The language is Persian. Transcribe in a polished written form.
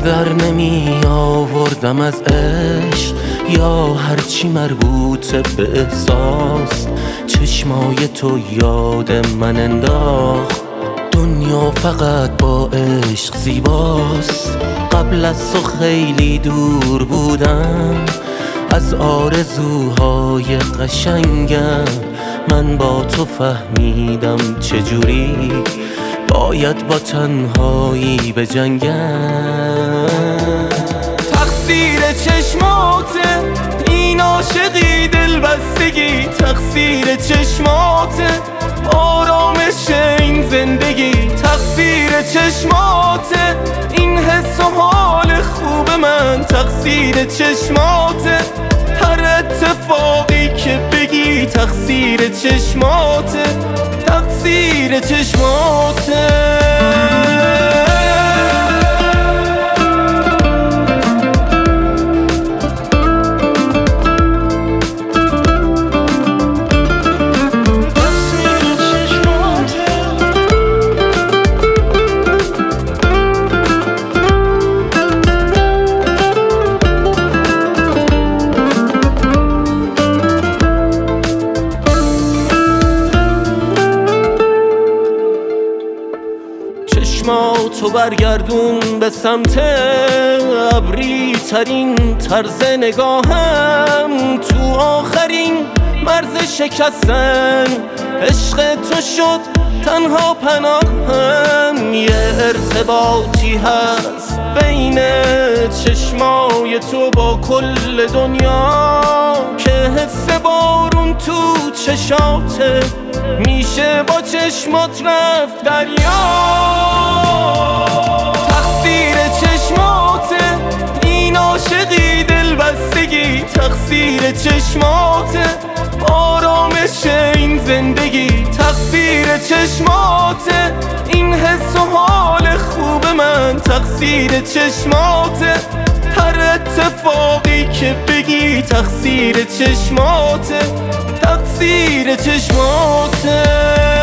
در نمی آوردم از عشق یا هرچی مربوط به احساس. چشمای تو یاد من انداخت دنیا فقط با عشق زیباست. قبل از تو خیلی دور بودم از آرزوهای قشنگم. من با تو فهمیدم چجوری باید با تنهایی بجنگم. تقصیر چشماته این عاشقی دلبستگی، تقصیر چشماته آرامش این زندگی، تقصیر چشماته این حس و حال خوب من، تقصیر چشماته هر اتفاقی که بگی، تقصیر چشماته تقصیر چشماته. چشماتو برگردون به سمت ابری ترین طرز نگاهم، تو آخرین مرز شکستن عشق تو شد تنها پناهم. یه ارتباطی هست بین چشمای تو با کل دنیا که حس بارون تو چشاته میشه با چشمات رفت دریا. تقصیر چشماته این عاشقی دلبستگی، تقصیر چشماته آرامش این زندگی، تقصیر چشماته این حس و حال خوب من، تقصیر چشماته هر اتفاقی که بگی، تقصیر چشماته تقصیر چشماته.